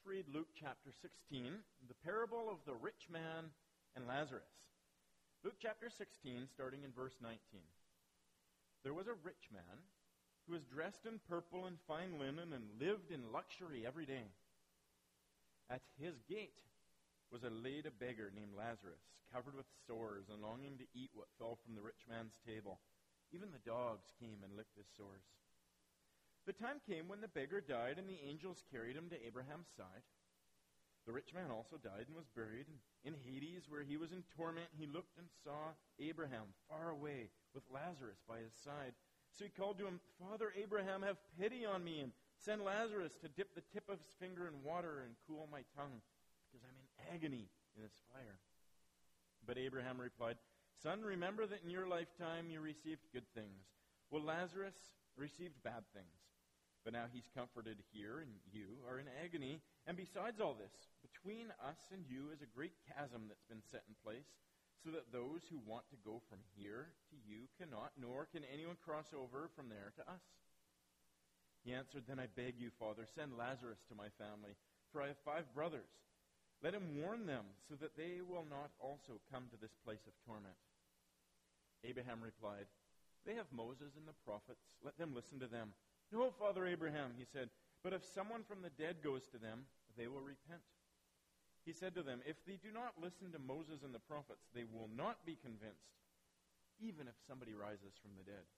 Let's read Luke chapter 16, the parable of the rich man and Lazarus. Luke chapter 16, starting in verse 19. There was a rich man who was dressed in purple and fine linen and lived in luxury every day. At his gate was laid a beggar named Lazarus, covered with sores and longing to eat what fell from the rich man's table. Even the dogs came and licked his sores. The time came when the beggar died, and the angels carried him to Abraham's side. The rich man also died and was buried. In Hades, where he was in torment, he looked and saw Abraham far away with Lazarus by his side. So he called to him, "Father Abraham, have pity on me, and send Lazarus to dip the tip of his finger in water and cool my tongue, because I'm in agony in this fire." But Abraham replied, "Son, remember that in your lifetime you received good things, while Lazarus received bad things. But now he's comforted here, and you are in agony. And besides all this, between us and you is a great chasm that's been set in place, so that those who want to go from here to you cannot, nor can anyone cross over from there to us." He answered, "Then I beg you, Father, send Lazarus to my family, for I have 5 brothers. Let him warn them, so that they will not also come to this place of torment." Abraham replied, "They have Moses and the prophets. Let them listen to them." "No, Father Abraham," he said, "but if someone from the dead goes to them, they will repent." He said to them, "If they do not listen to Moses and the prophets, they will not be convinced, even if somebody rises from the dead."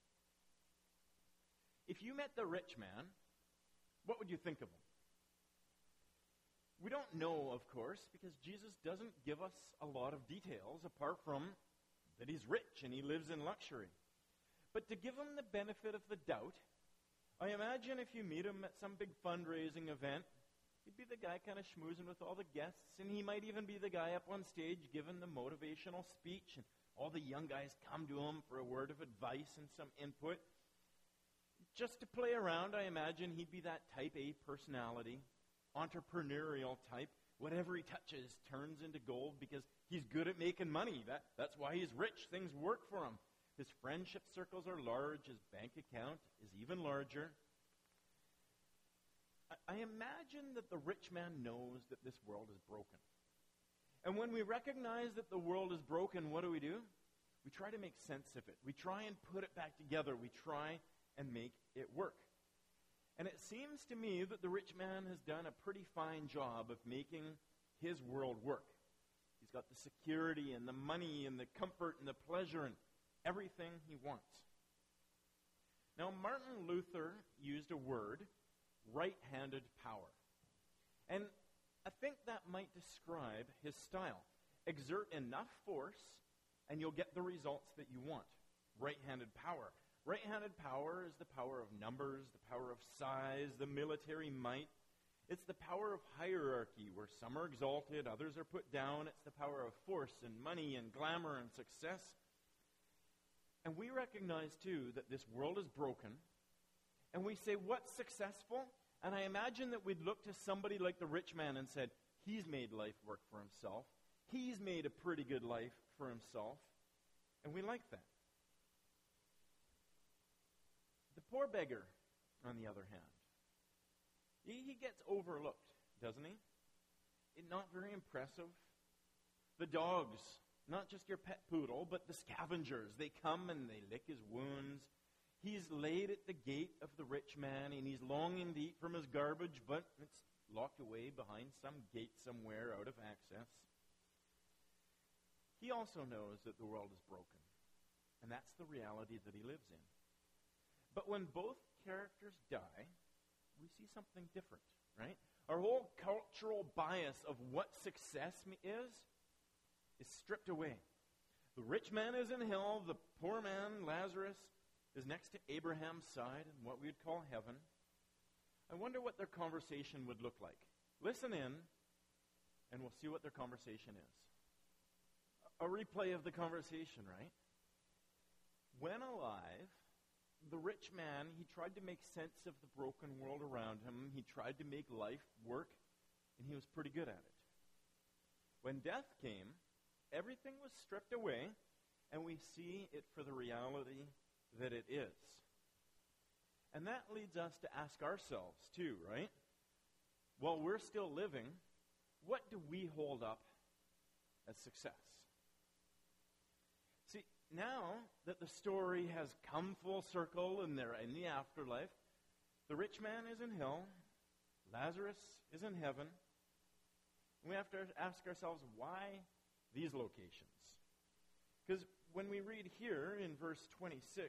If you met the rich man, what would you think of him? We don't know, of course, because Jesus doesn't give us a lot of details apart from that he's rich and he lives in luxury. But to give him the benefit of the doubt, I imagine if you meet him at some big fundraising event, he'd be the guy kind of schmoozing with all the guests, and he might even be the guy up on stage giving the motivational speech, and all the young guys come to him for a word of advice and some input. Just to play around, I imagine he'd be that type A personality, entrepreneurial type. Whatever he touches turns into gold because he's good at making money. That's why he's rich. Things work for him. His friendship circles are large. His bank account is even larger. I imagine that the rich man knows that this world is broken. And when we recognize that the world is broken, what do? We try to make sense of it. We try and put it back together. We try and make it work. And it seems to me that the rich man has done a pretty fine job of making his world work. He's got the security and the money and the comfort and the pleasure and everything he wants. Now, Martin Luther used a word, right-handed power. And I think that might describe his style. Exert enough force, and you'll get the results that you want. Right-handed power. Right-handed power is the power of numbers, the power of size, the military might. It's the power of hierarchy, where some are exalted, others are put down. It's the power of force and money and glamour and success. And we recognize, too, that this world is broken. And we say, what's successful? And I imagine that we'd look to somebody like the rich man and said, he's made life work for himself. He's made a pretty good life for himself. And we like that. The poor beggar, on the other hand, he gets overlooked, doesn't he? Not very impressive. The dogs, not just your pet poodle, but the scavengers, they come and they lick his wounds. He's laid at the gate of the rich man, and he's longing to eat from his garbage, but it's locked away behind some gate somewhere out of access. He also knows that the world is broken, and that's the reality that he lives in. But when both characters die, we see something different, right? Our whole cultural bias of what success is stripped away. The rich man is in hell. The poor man, Lazarus, is next to Abraham's side in what we would call heaven. I wonder what their conversation would look like. Listen in, and we'll see what their conversation is. A replay of the conversation, right? When alive, the rich man, he tried to make sense of the broken world around him. He tried to make life work, and he was pretty good at it. When death came, everything was stripped away, and we see it for the reality that it is. And that leads us to ask ourselves, too, right? while we're still living, what do we hold up as success? See, now that the story has come full circle and they're in the afterlife, the rich man is in hell, Lazarus is in heaven. We have to ask ourselves, why these locations? Because when we read here in verse 26,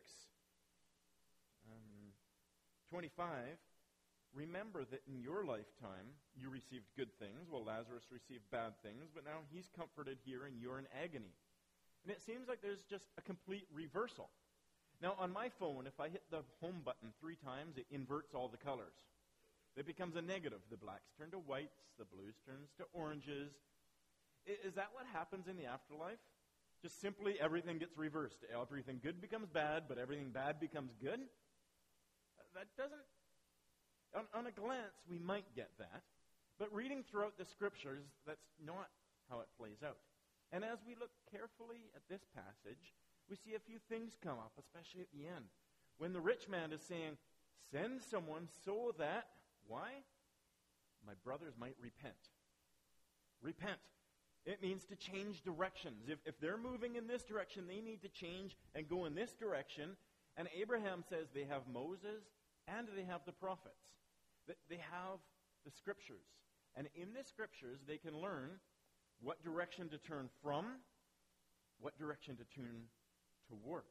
25, remember that in your lifetime you received good things, while Lazarus received bad things, but now he's comforted here and you're in agony. And it seems like there's just a complete reversal. Now, on my phone, if I hit the home button 3 times, it inverts all the colors. It becomes a negative. The blacks turn to whites, the blues turns to oranges. Is that what happens in the afterlife? Just simply everything gets reversed. Everything good becomes bad, but everything bad becomes good? That doesn't... On a glance, we might get that. But reading throughout the scriptures, that's not how it plays out. And as we look carefully at this passage, we see a few things come up, especially at the end. When the rich man is saying, send someone so that, why? My brothers might repent. Repent. It means to change directions. If they're moving in this direction, they need to change and go in this direction. And Abraham says they have Moses and they have the prophets. They have the scriptures. And in the scriptures, they can learn what direction to turn from, what direction to turn towards.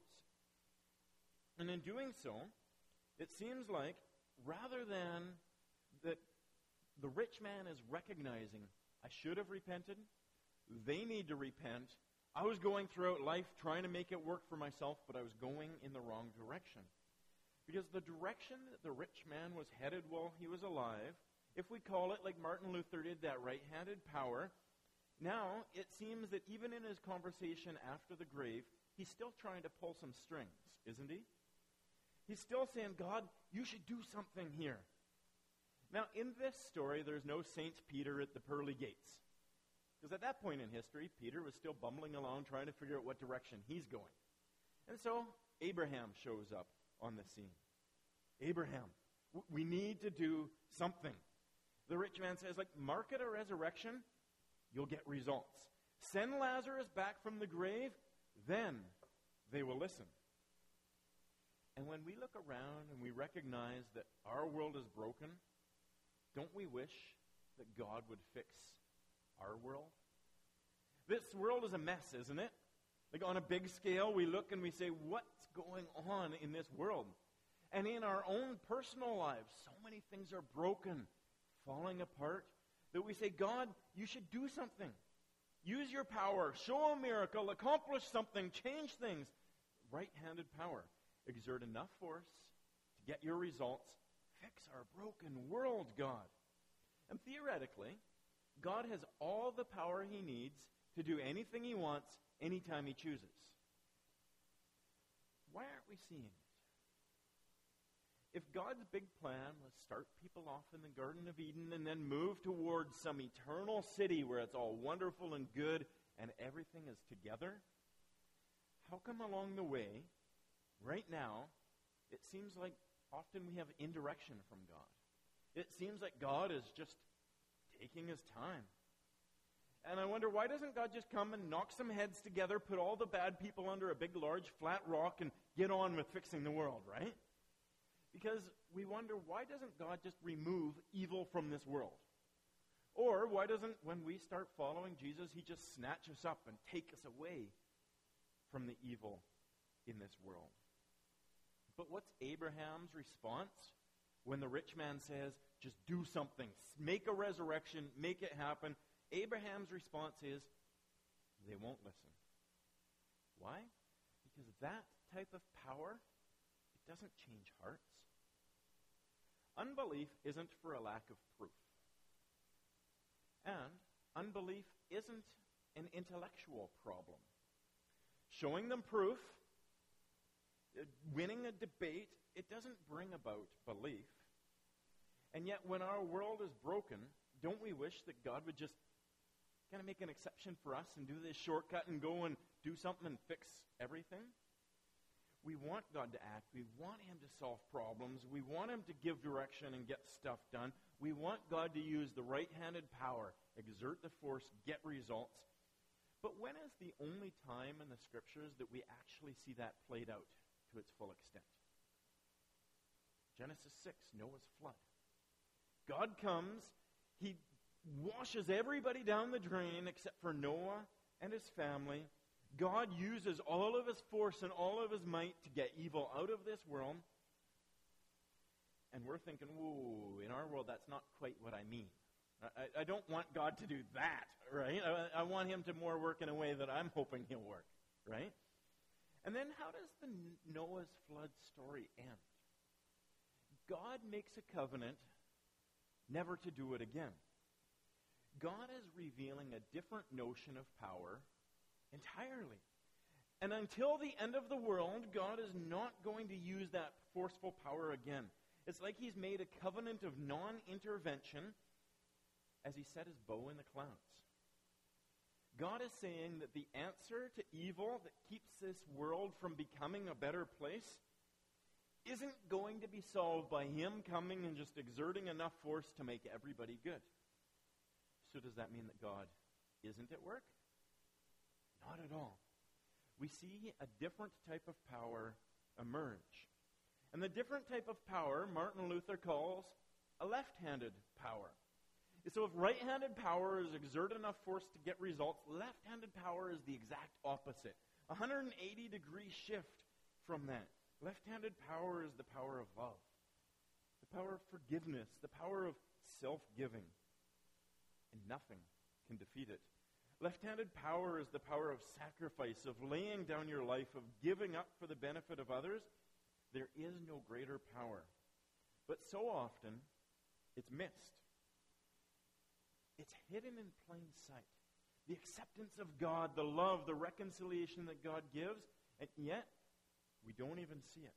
And in doing so, it seems like rather than that the rich man is recognizing, I should have repented, they need to repent. I was going throughout life trying to make it work for myself, but I was going in the wrong direction. Because the direction that the rich man was headed while he was alive, if we call it like Martin Luther did, that right-handed power, now it seems that even in his conversation after the grave, he's still trying to pull some strings, isn't he? He's still saying, God, you should do something here. Now, in this story, there's no Saint Peter at the pearly gates. Because at that point in history, Peter was still bumbling along trying to figure out what direction he's going. And so Abraham shows up on the scene. Abraham, we need to do something. The rich man says, market a resurrection, you'll get results. Send Lazarus back from the grave, then they will listen. And when we look around and we recognize that our world is broken, don't we wish that God would fix our world? This world is a mess, isn't it? On a big scale, we look and we say, what's going on in this world? And in our own personal lives, so many things are broken, falling apart, that we say, God, you should do something. Use your power, show a miracle, accomplish something, change things. Right-handed power. Exert enough force to get your results. Fix our broken world, God. And theoretically, God has all the power he needs to do anything he wants, anytime he chooses. Why aren't we seeing it? If God's big plan was start people off in the Garden of Eden and then move towards some eternal city where it's all wonderful and good and everything is together, how come along the way, right now, it seems like often we have indirection from God? It seems like God is just taking his time. And I wonder, why doesn't God just come and knock some heads together, put all the bad people under a big, large, flat rock, and get on with fixing the world, right? Because we wonder, why doesn't God just remove evil from this world? Or why doesn't, when we start following Jesus, he just snatch us up and take us away from the evil in this world? But what's Abraham's response when the rich man says, just do something, make a resurrection, make it happen? Abraham's response is, they won't listen. Why? Because that type of power, it doesn't change hearts. Unbelief isn't for a lack of proof. And unbelief isn't an intellectual problem. Showing them proof, winning a debate, it doesn't bring about belief. And yet when our world is broken, don't we wish that God would just kind of make an exception for us and do this shortcut and go and do something and fix everything? We want God to act. We want him to solve problems. We want him to give direction and get stuff done. We want God to use the right-handed power, exert the force, get results. But when is the only time in the Scriptures that we actually see that played out to its full extent? Genesis 6, Noah's flood. God comes, he washes everybody down the drain except for Noah and his family. God uses all of his force and all of his might to get evil out of this world. And we're thinking, whoa, in our world, that's not quite what I mean. I don't want God to do that, right? I want him to more work in a way that I'm hoping he'll work, right? And then how does the Noah's flood story end? God makes a covenant never to do it again. God is revealing a different notion of power entirely. And until the end of the world, God is not going to use that forceful power again. It's like he's made a covenant of non-intervention as he set his bow in the clouds. God is saying that the answer to evil that keeps this world from becoming a better place isn't going to be solved by him coming and just exerting enough force to make everybody good. So does that mean that God isn't at work? Not at all. We see a different type of power emerge. And the different type of power Martin Luther calls a left-handed power. So if right-handed power is exert enough force to get results, left-handed power is the exact opposite. 180-degree shift from that. Left-handed power is the power of love, the power of forgiveness, the power of self-giving. And nothing can defeat it. Left-handed power is the power of sacrifice, of laying down your life, of giving up for the benefit of others. There is no greater power. But so often, it's missed. It's hidden in plain sight. The acceptance of God, the love, the reconciliation that God gives, and yet we don't even see it.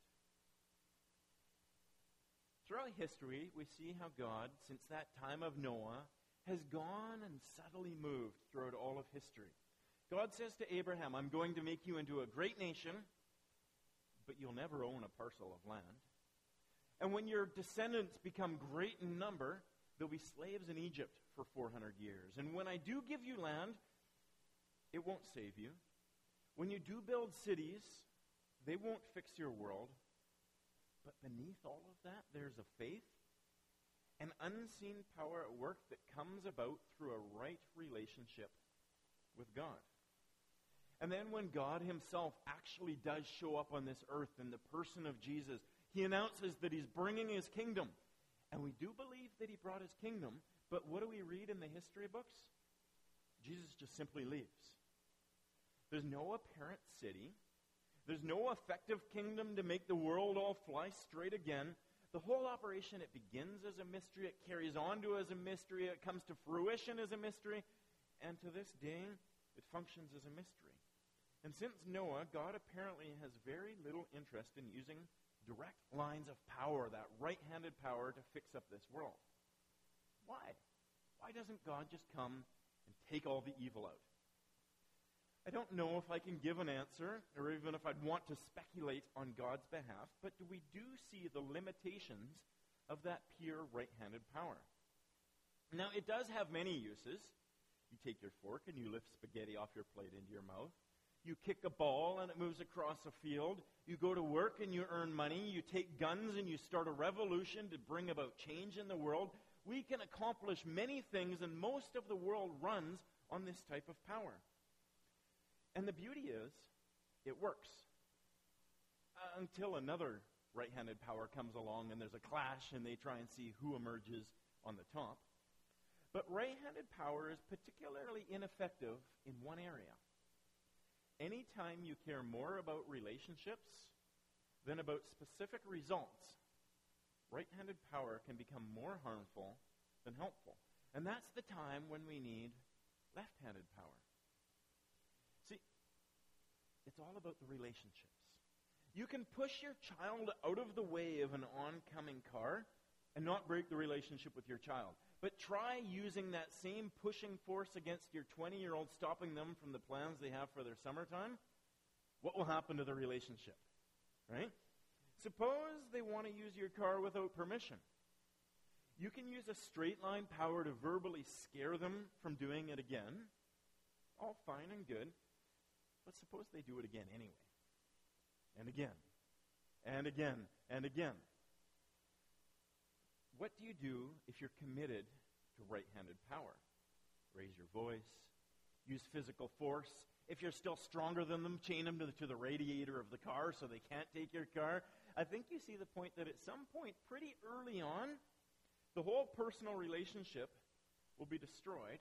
Throughout history, we see how God, since that time of Noah, has gone and subtly moved throughout all of history. God says to Abraham, I'm going to make you into a great nation, but you'll never own a parcel of land. And when your descendants become great in number, they'll be slaves in Egypt for 400 years. And when I do give you land, it won't save you. When you do build cities, they won't fix your world. But beneath all of that, there's a faith, an unseen power at work that comes about through a right relationship with God. And then when God himself actually does show up on this earth in the person of Jesus, he announces that he's bringing his kingdom. And we do believe that he brought his kingdom, but what do we read in the history books? Jesus just simply leaves. There's no apparent city. There's no effective kingdom to make the world all fly straight again. The whole operation, it begins as a mystery, it carries on to as a mystery, it comes to fruition as a mystery, and to this day, it functions as a mystery. And since Noah, God apparently has very little interest in using direct lines of power, that right-handed power, to fix up this world. Why? Why doesn't God just come and take all the evil out? I don't know if I can give an answer, or even if I'd want to speculate on God's behalf, but we do see the limitations of that pure right-handed power. Now, it does have many uses. You take your fork and you lift spaghetti off your plate into your mouth. You kick a ball and it moves across a field. You go to work and you earn money. You take guns and you start a revolution to bring about change in the world. We can accomplish many things, and most of the world runs on this type of power. And the beauty is, it works. Until another right-handed power comes along and there's a clash and they try and see who emerges on the top. But right-handed power is particularly ineffective in one area. Anytime you care more about relationships than about specific results, right-handed power can become more harmful than helpful. And that's the time when we need left-handed power. See, it's all about the relationships. You can push your child out of the way of an oncoming car and not break the relationship with your child. But try using that same pushing force against your 20-year-old, stopping them from the plans they have for their summertime. What will happen to the relationship? right? Suppose they want to use your car without permission. You can use a straight line power to verbally scare them from doing it again. All fine and good. But suppose they do it again anyway. And again. And again. And again. What do you do if you're committed to right-handed power? Raise your voice. Use physical force. If you're still stronger than them, chain them to the radiator of the car so they can't take your car. I think you see the point that at some point, pretty early on, the whole personal relationship will be destroyed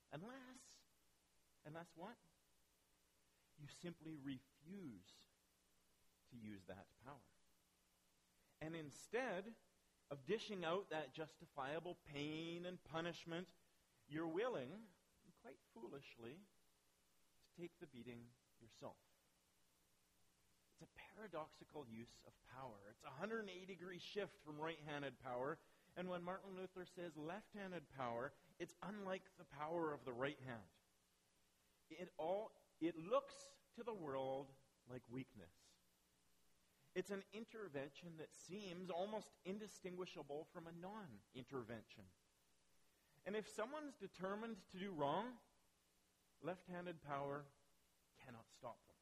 unless what? You simply refuse to use that power. And instead of dishing out that justifiable pain and punishment, you're willing, quite foolishly, to take the beating yourself. It's a paradoxical use of power. It's a 180-degree shift from right-handed power. And when Martin Luther says left-handed power, it's unlike the power of the right hand. It looks to the world like weakness. It's an intervention that seems almost indistinguishable from a non-intervention. And if someone's determined to do wrong, left-handed power cannot stop them.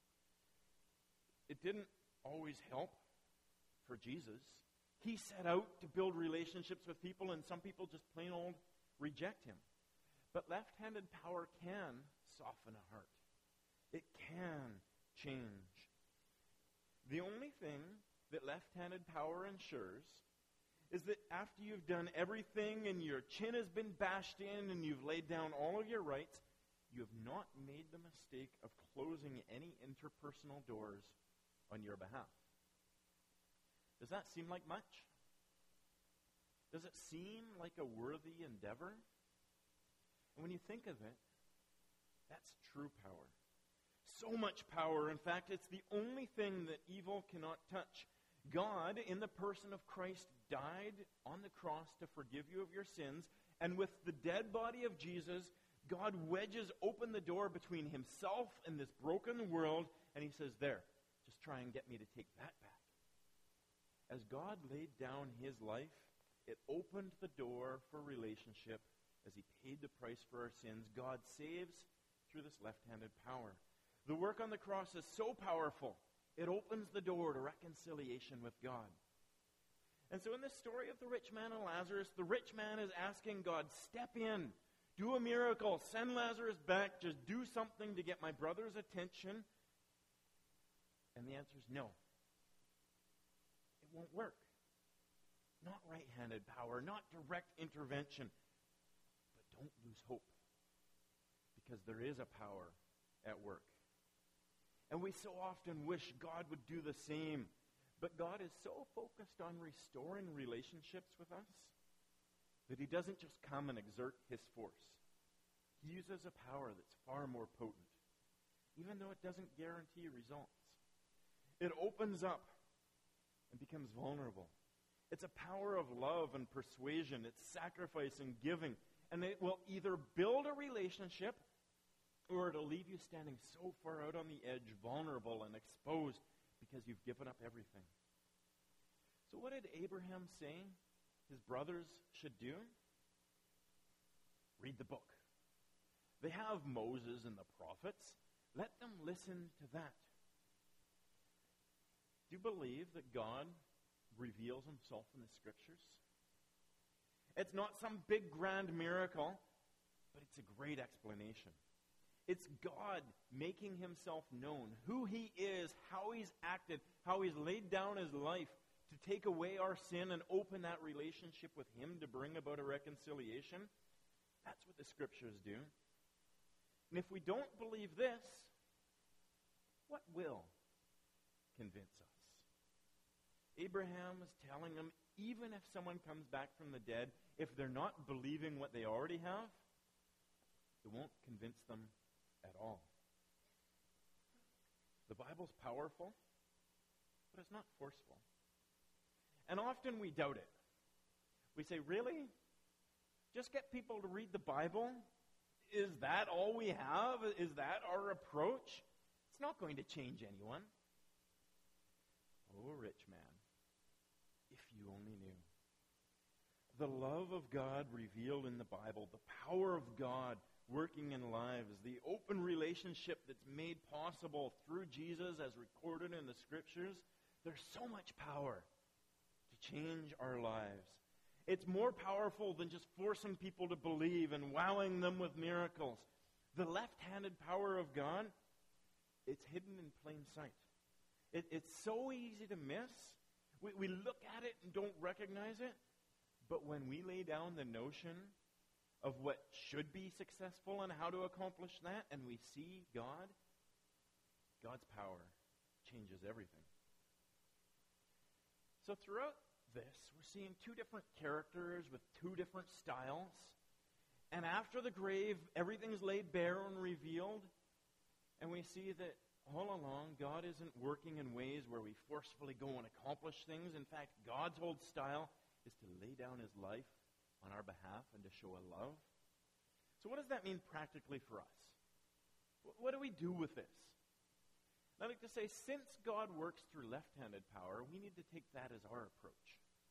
It didn't always help for Jesus. He set out to build relationships with people, and some people just plain old reject him. But left-handed power can soften a heart. It can change. The only thing that left-handed power ensures is that after you've done everything and your chin has been bashed in and you've laid down all of your rights, you have not made the mistake of closing any interpersonal doors on your behalf. Does that seem like much? Does it seem like a worthy endeavor? And when you think of it, that's true power. So much power. In fact, it's the only thing that evil cannot touch. God, in the person of Christ, died on the cross to forgive you of your sins, and with the dead body of Jesus, God wedges open the door between himself and this broken world, and he says, there, just try and get me to take that back. As God laid down his life, it opened the door for relationship. As he paid the price for our sins, God saves through this left-handed power. The work on the cross is so powerful, it opens the door to reconciliation with God. And so in this story of the rich man and Lazarus, the rich man is asking God, step in, do a miracle, send Lazarus back, just do something to get my brother's attention. And the answer is no. It won't work. Not right-handed power, not direct intervention. But don't lose hope, because there is a power at work. And we so often wish God would do the same. But God is so focused on restoring relationships with us that he doesn't just come and exert his force. He uses a power that's far more potent, even though it doesn't guarantee results. It opens up and becomes vulnerable. It's a power of love and persuasion. It's sacrifice and giving. And it will either build a relationship or it'll leave you standing so far out on the edge, vulnerable and exposed because you've given up everything. So what did Abraham say his brothers should do? Read the book. They have Moses and the prophets. Let them listen to that. Do you believe that God reveals himself in the scriptures? It's not some big grand miracle, but it's a great explanation. It's God making himself known, who he is, how he's acted, how he's laid down his life to take away our sin and open that relationship with him to bring about a reconciliation. That's what the scriptures do. And if we don't believe this, what will convince us? Abraham was telling them, even if someone comes back from the dead, if they're not believing what they already have, it won't convince them at all. The Bible's powerful, but it's not forceful. And often we doubt it. We say, really? Just get people to read the Bible? Is that all we have? Is that our approach? It's not going to change anyone. Oh, rich man, if you only knew. The love of God revealed in the Bible, the power of God working in lives, the open relationship that's made possible through Jesus as recorded in the Scriptures, there's so much power to change our lives. It's more powerful than just forcing people to believe and wowing them with miracles. The left-handed power of God, it's hidden in plain sight. It's so easy to miss. We look at it and don't recognize it. But when we lay down the notion of what should be successful and how to accomplish that, and we see God, God's power changes everything. So throughout this, we're seeing two different characters with two different styles. And after the grave, everything's laid bare and revealed. And we see that all along, God isn't working in ways where we forcefully go and accomplish things. In fact, God's whole style is to lay down his life on our behalf and to show a love. So what does that mean practically for us? What do we do with this? I'd like to say, since God works through left-handed power, we need to take that as our approach.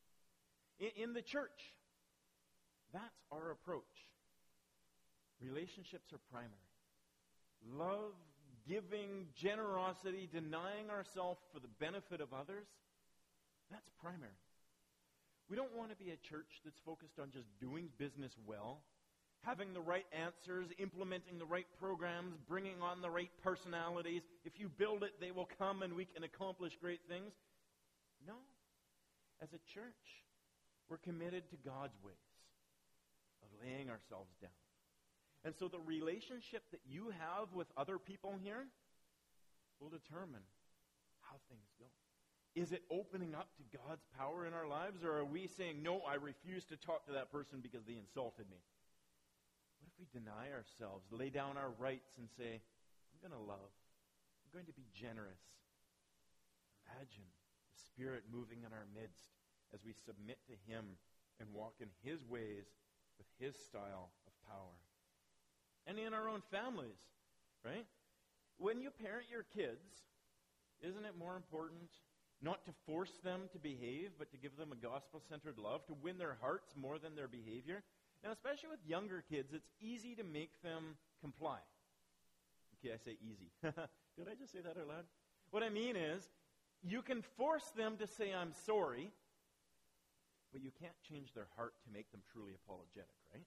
In the church, that's our approach. Relationships are primary. Love, giving, generosity, denying ourselves for the benefit of others, that's primary. We don't want to be a church that's focused on just doing business well, having the right answers, implementing the right programs, bringing on the right personalities. If you build it, they will come and we can accomplish great things. No. As a church, we're committed to God's ways of laying ourselves down. And so the relationship that you have with other people here will determine how things go. Is it opening up to God's power in our lives, or are we saying, no, I refuse to talk to that person because they insulted me? What if we deny ourselves, lay down our rights, and say, I'm going to love. I'm going to be generous. Imagine the Spirit moving in our midst as we submit to him and walk in his ways with his style of power. And in our own families, right? When you parent your kids, isn't it more important not to force them to behave, but to give them a gospel-centered love, to win their hearts more than their behavior? Now, especially with younger kids, it's easy to make them comply. Okay, I say easy. Did I just say that out loud? What I mean is, you can force them to say, I'm sorry, but you can't change their heart to make them truly apologetic, right?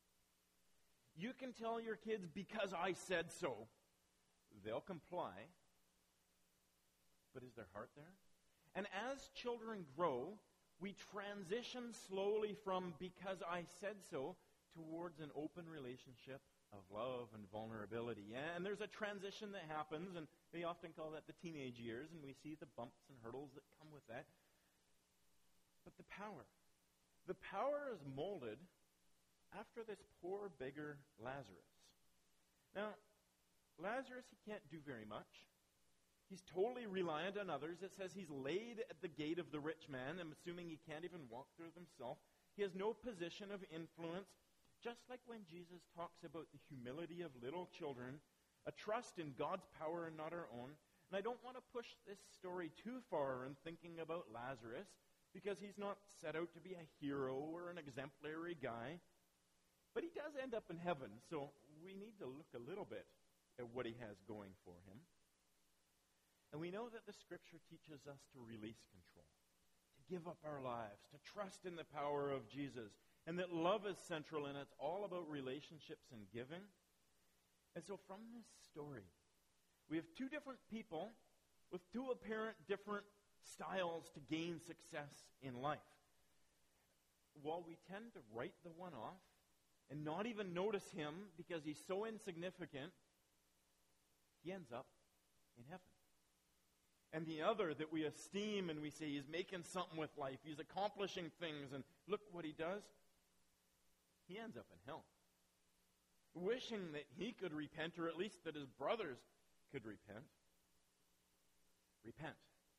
You can tell your kids, because I said so, they'll comply, but is their heart there? And as children grow, we transition slowly from because I said so towards an open relationship of love and vulnerability. And there's a transition that happens, and they often call that the teenage years, and we see the bumps and hurdles that come with that. But the power is molded after this poor beggar Lazarus. Now, Lazarus, he can't do very much. He's totally reliant on others. It says he's laid at the gate of the rich man. I'm assuming he can't even walk through himself. He has no position of influence. Just like when Jesus talks about the humility of little children, a trust in God's power and not our own. And I don't want to push this story too far in thinking about Lazarus, because he's not set out to be a hero or an exemplary guy. But he does end up in heaven, so we need to look a little bit at what he has going for him. And we know that the Scripture teaches us to release control, to give up our lives, to trust in the power of Jesus, and that love is central, and it's all about relationships and giving. And so from this story, we have two different people with two apparent different styles to gain success in life. While we tend to write the one off and not even notice him because he's so insignificant, he ends up in heaven. And the other that we esteem and we say he's making something with life, he's accomplishing things, and look what he does, he ends up in hell. Wishing that he could repent, or at least that his brothers could repent. Repent.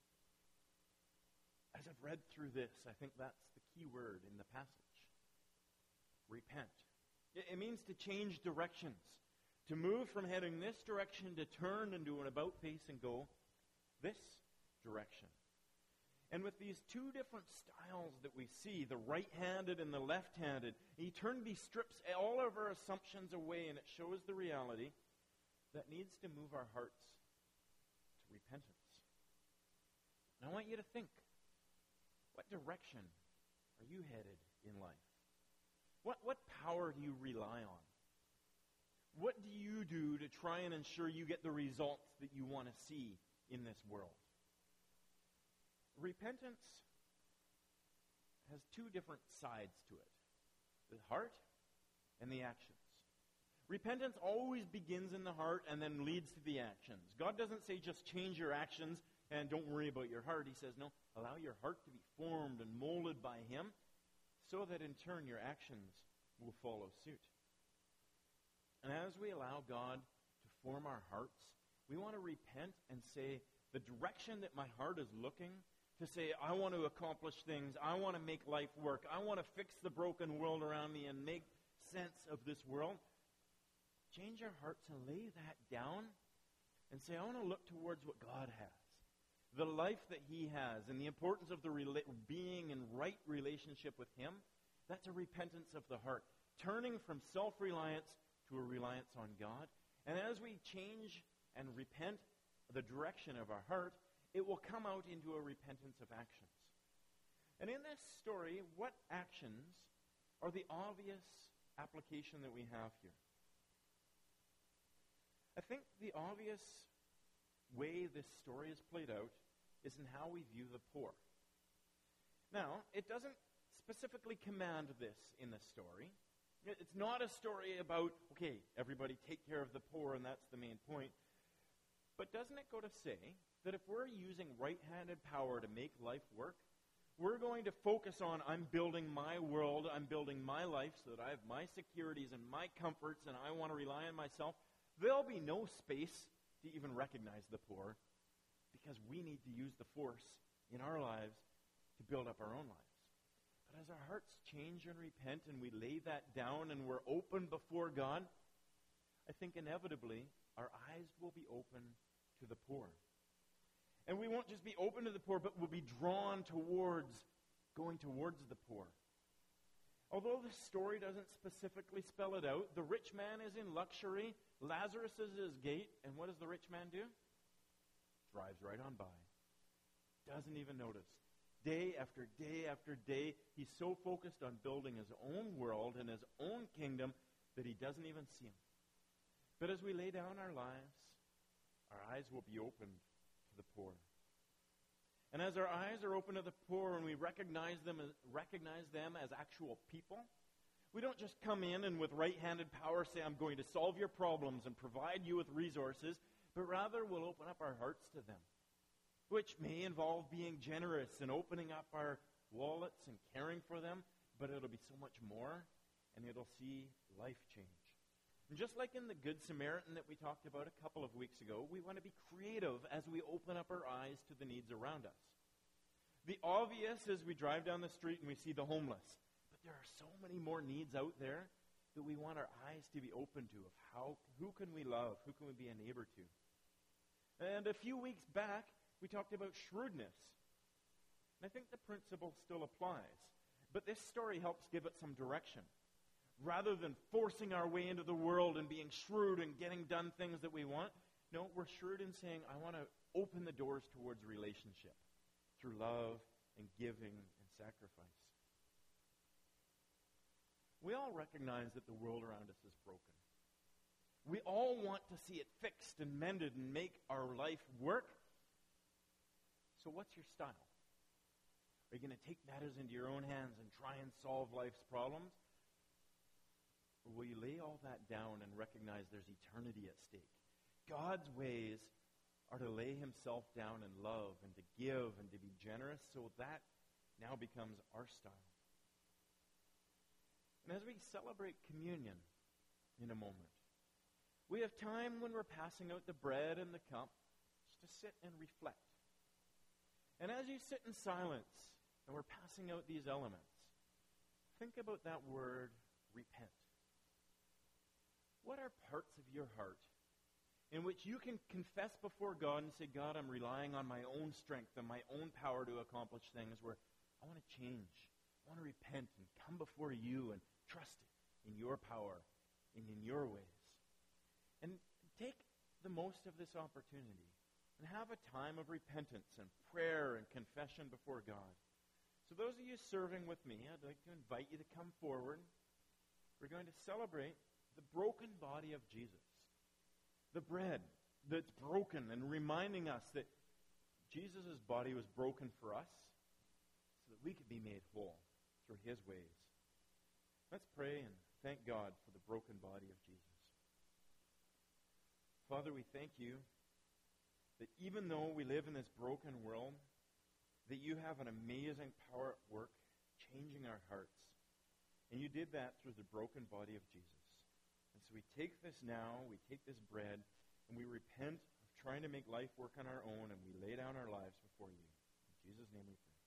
As I've read through this, I think that's the key word in the passage. Repent. It means to change directions, to move from heading this direction to turn and do an about face and go this direction. And with these two different styles that we see, the right-handed and the left-handed, eternity strips all of our assumptions away, and it shows the reality that needs to move our hearts to repentance. And I want you to think, what direction are you headed in life? What power do you rely on? What do you do to try and ensure you get the results that you want to see in this world? Repentance has two different sides to it, the heart and the actions. Repentance always begins in the heart and then leads to the actions. God doesn't say just change your actions and don't worry about your heart. He says, no, allow your heart to be formed and molded by Him so that in turn your actions will follow suit. And as we allow God to form our hearts, we want to repent and say, the direction that my heart is looking, to say, I want to accomplish things, I want to make life work, I want to fix the broken world around me and make sense of this world. Change our hearts and lay that down and say, I want to look towards what God has, the life that He has, and the importance of the being in right relationship with Him. That's a repentance of the heart, turning from self-reliance to a reliance on God. And as we change and repent the direction of our heart, it will come out into a repentance of actions. And in this story, what actions are the obvious application that we have here? I think the obvious way this story is played out is in how we view the poor. Now, it doesn't specifically command this in the story. It's not a story about, okay, everybody take care of the poor and that's the main point. But doesn't it go to say that if we're using right-handed power to make life work, we're going to focus on, I'm building my world, I'm building my life so that I have my securities and my comforts and I want to rely on myself, there'll be no space to even recognize the poor because we need to use the force in our lives to build up our own lives. But as our hearts change and repent and we lay that down and we're open before God, I think inevitably our eyes will be open to the poor. And we won't just be open to the poor, but we'll be drawn towards going towards the poor. Although the story doesn't specifically spell it out, the rich man is in luxury, Lazarus is at his gate, and what does the rich man do? Drives right on by. Doesn't even notice. Day after day after day, he's so focused on building his own world and his own kingdom that he doesn't even see him. But as we lay down our lives, our eyes will be opened to the poor. And as our eyes are open to the poor and we recognize them as actual people, we don't just come in and with right-handed power say, I'm going to solve your problems and provide you with resources, but rather we'll open up our hearts to them, which may involve being generous and opening up our wallets and caring for them, but it'll be so much more, and it'll see life change. And just like in the Good Samaritan that we talked about a couple of weeks ago, we want to be creative as we open up our eyes to the needs around us. The obvious is we drive down the street and we see the homeless, but there are so many more needs out there that we want our eyes to be open to of who can we love, who can we be a neighbor to. And a few weeks back, we talked about shrewdness. And I think the principle still applies, but this story helps give it some direction. Rather than forcing our way into the world and being shrewd and getting done things that we want, no, we're shrewd in saying, I want to open the doors towards relationship through love and giving and sacrifice. We all recognize that the world around us is broken. We all want to see it fixed and mended and make our life work. So what's your style? Are you going to take matters into your own hands and try and solve life's problems? Or will you lay all that down and recognize there's eternity at stake? God's ways are to lay himself down in love and to give and to be generous, so that now becomes our style. And as we celebrate communion in a moment, we have time when we're passing out the bread and the cup just to sit and reflect. And as you sit in silence and we're passing out these elements, think about that word, repent. What are parts of your heart in which you can confess before God and say, God, I'm relying on my own strength and my own power to accomplish things, where I want to change. I want to repent and come before you and trust in your power and in your ways. And take the most of this opportunity and have a time of repentance and prayer and confession before God. So those of you serving with me, I'd like to invite you to come forward. We're going to celebrate the broken body of Jesus. The bread that's broken and reminding us that Jesus' body was broken for us so that we could be made whole through his ways. Let's pray and thank God for the broken body of Jesus. Father, we thank you that even though we live in this broken world, that you have an amazing power at work changing our hearts. And you did that through the broken body of Jesus. And so we take this now, we take this bread, and we repent of trying to make life work on our own, and we lay down our lives before you. In Jesus' name we pray.